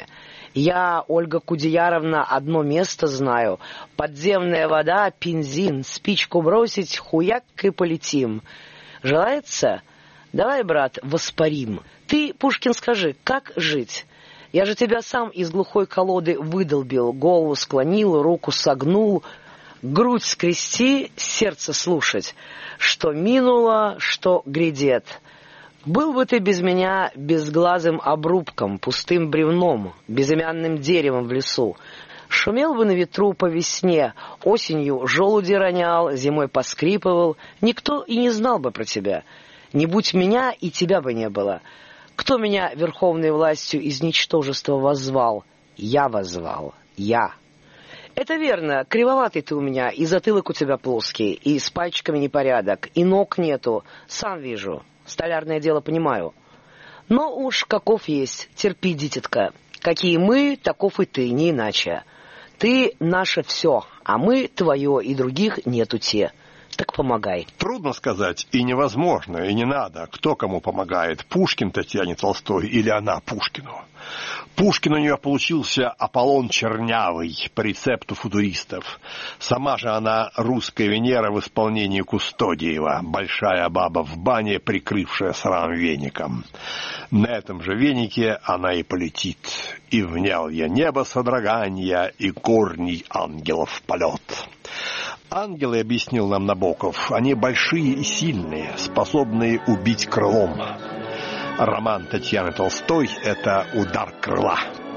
S2: Я, Ольга Кудеяровна, одно место знаю. Подземная вода, бензин, спичку бросить, хуяк и полетим. Желается? Давай, брат, воспарим. Ты, Пушкин, скажи, как жить? Я же тебя сам из глухой колоды выдолбил, голову склонил, руку согнул, грудь скрести, сердце слушать, что минуло, что грядет. Был бы ты без меня безглазым обрубком, пустым бревном, безымянным деревом в лесу. Шумел бы на ветру по весне, осенью желуди ронял, зимой поскрипывал. Никто и не знал бы про тебя. Не будь меня, и тебя бы не было. Кто меня верховной властью из ничтожества воззвал? Я воззвал. Я. Это верно, кривоватый ты у меня, и затылок у тебя плоский, и с пальчиками непорядок, и ног нету. Сам вижу. Столярное дело понимаю. Но уж каков есть, терпи, дитятка. Какие мы, таков и ты, не иначе. Ты наше все, а мы твое, и других нету те. Так помогай.
S13: Трудно сказать, и невозможно, и не надо, кто кому помогает, Пушкин Татьяне Толстой или она Пушкину. Пушкин у нее получился Аполлон чернявый по рецепту футуристов. Сама же она русская Венера в исполнении Кустодиева, большая баба в бане, прикрывшая срам веником. На этом же венике она и полетит. И внял я небо содрогания, и горний ангелов полет. Ангелы, объяснил нам Набоков, они большие и сильные, способные убить крылом. Роман Татьяны Толстой – это удар крыла.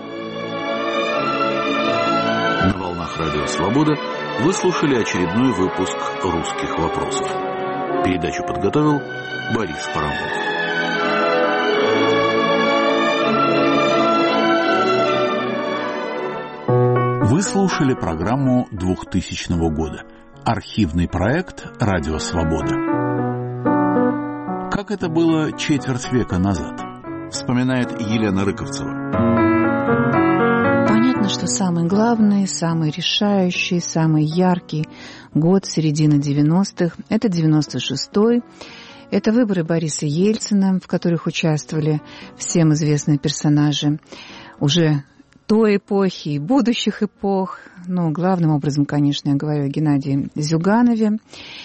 S1: На волнах Радио Свобода вы слушали очередной выпуск «Русских вопросов». Передачу подготовил Борис Парамонов. Вы слушали программу двухтысячного года. Архивный проект «Радио Свобода». Как это было четверть века назад, вспоминает Елена Рыковцева.
S14: Понятно, что самый главный, самый решающий, самый яркий год середины девяностых – это девяносто шестой. Это выборы Бориса Ельцина, в которых участвовали всем известные персонажи уже той эпохи и будущих эпох. Ну, главным образом, конечно, я говорю о Геннадии Зюганове.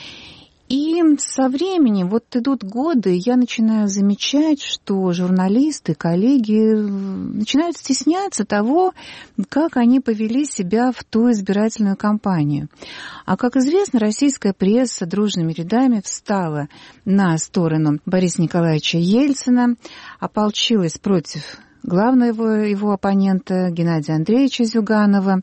S14: И со временем, вот идут годы, я начинаю замечать, что журналисты, коллеги начинают стесняться того, как они повели себя в ту избирательную кампанию. А, как известно, российская пресса дружными рядами встала на сторону Бориса Николаевича Ельцина, ополчилась против главного его оппонента Геннадия Андреевича Зюганова.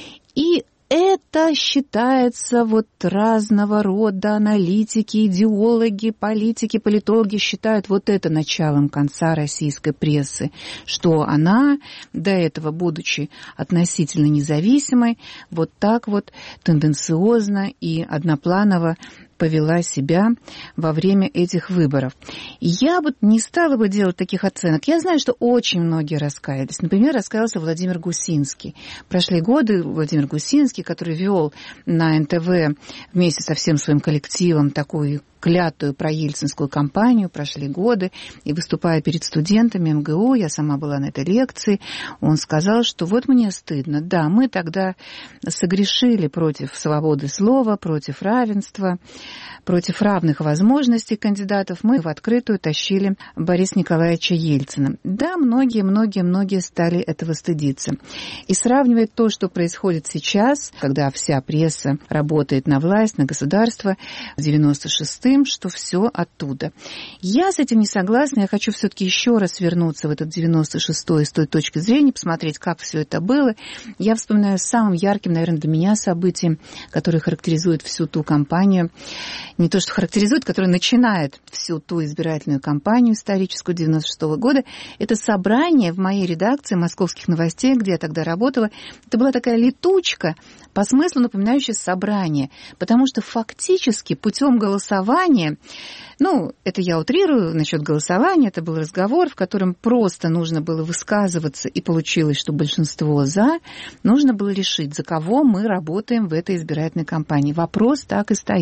S14: И это считается, вот разного рода аналитики, идеологи, политики, политологи считают вот это началом конца российской прессы, что она, до этого будучи относительно независимой, вот так вот тенденциозно и однопланово повела себя во время этих выборов. Я бы не стала бы делать таких оценок. Я знаю, что очень многие раскаялись. Например, раскаялся Владимир Гусинский. Прошли годы Владимир Гусинский, который вел на эн тэ вэ вместе со всем своим коллективом такую клятую проельцинскую кампанию, прошли годы, и выступая перед студентами эм гэ у, я сама была на этой лекции, он сказал, что вот мне стыдно, да, мы тогда согрешили против свободы слова, против равенства, против равных возможностей кандидатов, мы в открытую тащили Бориса Николаевича Ельцина. Да, многие, многие, многие стали этого стыдиться. И сравнивать то, что происходит сейчас, когда вся пресса работает на власть, на государство, в девяносто шестом, что все оттуда. Я с этим не согласна. Я хочу все-таки еще раз вернуться в этот девяносто шестой с той точки зрения, посмотреть, как все это было. Я вспоминаю самым ярким, наверное, для меня событием, которое характеризует всю ту кампанию. Не то, что характеризует, которое начинает всю ту избирательную кампанию историческую девяносто шестого года. Это собрание в моей редакции «Московских новостей», где я тогда работала. Это была такая летучка, по смыслу напоминающая собрание, потому что фактически путем голосования, ну, это я утрирую насчет голосования, это был разговор, в котором просто нужно было высказываться, и получилось, что большинство «за», нужно было решить, за кого мы работаем в этой избирательной кампании. Вопрос так и стоял.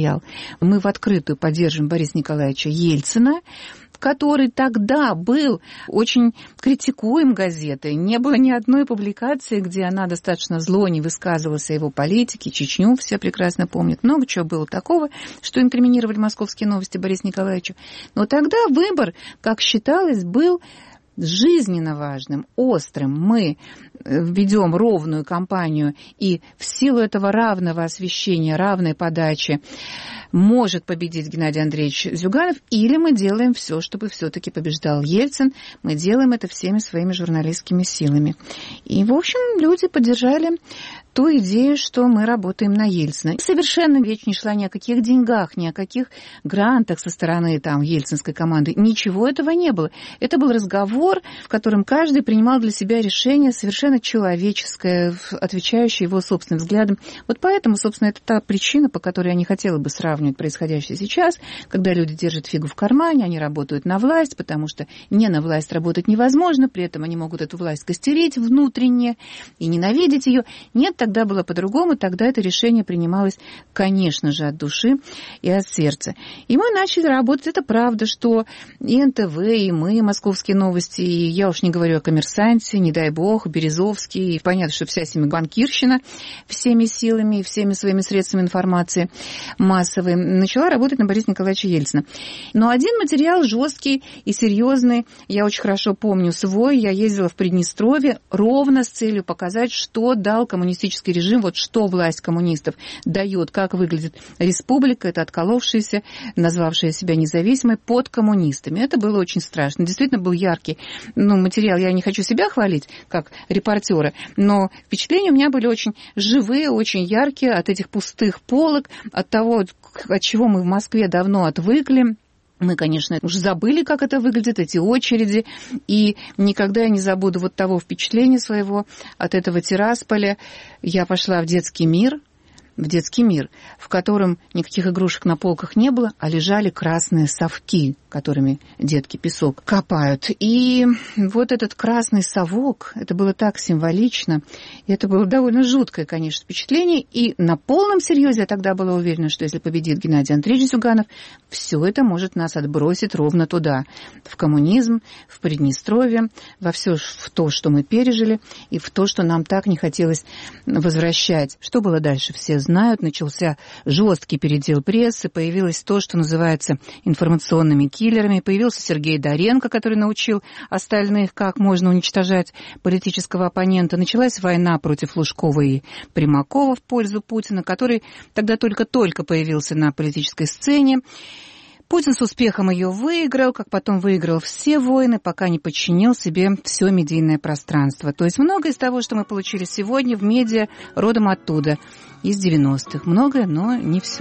S14: Мы в открытую поддерживаем Бориса Николаевича Ельцина, который тогда был очень критикуем газетой. Не было ни одной публикации, где она достаточно зло не высказывалась о его политике. Чечню все прекрасно помнят. Много чего было такого, что инкриминировали «Московские новости» Борису Николаевичу. Но тогда выбор, как считалось, был жизненно важным, острым. Мы ведем ровную кампанию, и в силу этого равного освещения, равной подачи может победить Геннадий Андреевич Зюганов, или мы делаем все, чтобы все-таки побеждал Ельцин. Мы делаем это всеми своими журналистскими силами. И, в общем, люди поддержали ту идею, что мы работаем на Ельцина. Совершенно речь не шла ни о каких деньгах, ни о каких грантах со стороны там ельцинской команды. Ничего этого не было. Это был разговор, в котором каждый принимал для себя решение совершенно человеческое, отвечающее его собственным взглядам. Вот поэтому, собственно, это та причина, по которой я не хотела бы сравнивать происходящее сейчас, когда люди держат фигу в кармане, они работают на власть, потому что не на власть работать невозможно, при этом они могут эту власть костерить внутренне и ненавидеть ее. Нет, тогда было по-другому, тогда это решение принималось, конечно же, от души и от сердца. И мы начали работать. Это правда, что и эн тэ вэ, и мы, «Московские новости», и я уж не говорю о «Коммерсанте», не дай бог, Березовский, и понятно, что вся семибанкирщина всеми силами и всеми своими средствами информации массовой начала работать на Бориса Николаевича Ельцина. Но один материал жесткий и серьезный, я очень хорошо помню свой, я ездила в Приднестровье ровно с целью показать, что дал коммунистический режим, вот что власть коммунистов дает, как выглядит республика, это отколовшаяся, назвавшая себя независимой, под коммунистами. Это было очень страшно. Действительно был яркий ну, материал. Я не хочу себя хвалить, как репортера, но впечатления у меня были очень живые, очень яркие от этих пустых полок, от того, от чего мы в Москве давно отвыкли. Мы, конечно, уже забыли, как это выглядит, эти очереди, и никогда я не забуду вот того впечатления своего от этого Тирасполя. Я пошла в детский мир, в детский мир, в котором никаких игрушек на полках не было, а лежали красные совки, которыми детки песок копают. И вот этот красный совок, это было так символично, и это было довольно жуткое, конечно, впечатление. И на полном серьезе я тогда была уверена, что если победит Геннадий Андреевич Зюганов, все это может нас отбросить ровно туда, в коммунизм, в Приднестровье, во все в то, что мы пережили, и в то, что нам так не хотелось возвращать. Что было дальше, все знают. Начался жесткий передел прессы, появилось то, что называется информационными киллерами. Появился Сергей Доренко, который научил остальных, как можно уничтожать политического оппонента. Началась война против Лужкова и Примакова в пользу Путина, который тогда только-только появился на политической сцене. Путин с успехом ее выиграл, как потом выиграл все войны, пока не подчинил себе все медийное пространство. То есть многое из того, что мы получили сегодня в медиа, родом оттуда, из девяностых. Многое, но не все.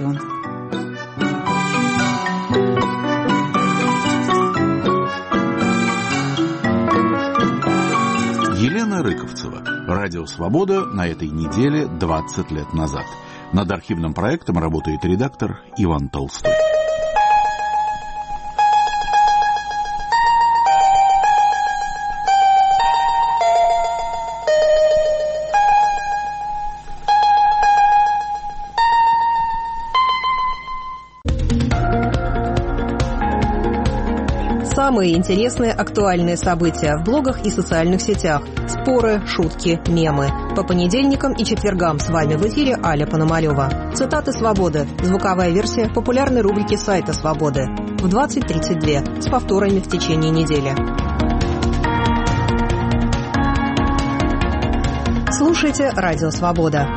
S1: Елена Рыковцева. Радио «Свобода» на этой неделе двадцать лет назад. Над архивным проектом работает редактор Иван Толстой.
S15: Самые интересные актуальные события в блогах и социальных сетях. Споры, шутки, мемы. По понедельникам и четвергам с вами в эфире Аля Пономарёва. Цитаты «Свободы». Звуковая версия популярной рубрики сайта «Свободы». В двадцать тридцать два с повторами в течение недели. Слушайте «Радио Свобода».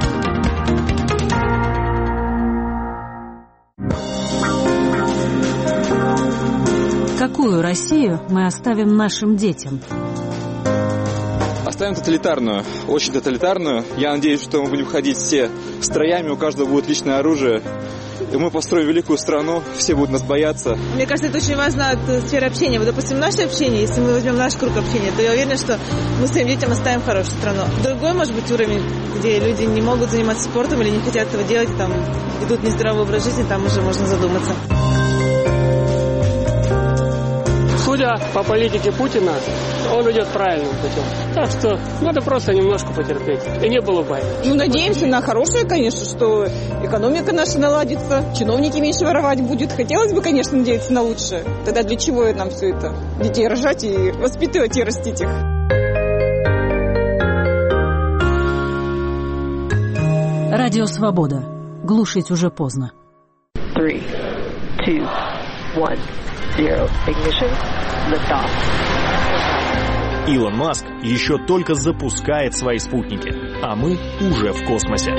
S16: Какую Россию мы оставим нашим детям?
S17: Оставим тоталитарную, очень тоталитарную. Я надеюсь, что мы будем ходить все строями, у каждого будет личное оружие. И мы построим великую страну, все будут нас бояться.
S18: Мне кажется, это очень важно от сферы общения. Вот, допустим, наше общение, если мы возьмем наш круг общения, то я уверена, что мы своим детям оставим хорошую страну. Другой, может быть, уровень, где люди не могут заниматься спортом или не хотят этого делать, там ведут нездоровый образ жизни, там уже можно задуматься.
S19: Судя по политике Путина, он идет правильным путем. Так что надо просто немножко потерпеть. И не было бы.
S8: Ну, надеемся на хорошее, конечно, что экономика наша наладится, чиновники меньше воровать будут. Хотелось бы, конечно, надеяться на лучшее. Тогда для чего нам все это? Детей рожать и воспитывать и растить их.
S16: Радио «Свобода». Глушить уже поздно.
S20: Three, two, one, zero. Ignition. Lift off.
S21: Илон Маск еще только запускает свои спутники, а мы уже в космосе.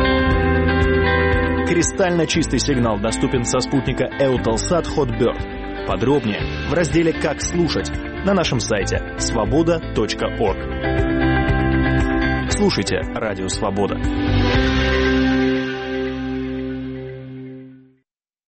S21: Кристально чистый сигнал доступен со спутника Eutelsat Hotbird. Подробнее в разделе «Как слушать» на нашем сайте свобода точка орг. Слушайте Радио Свобода.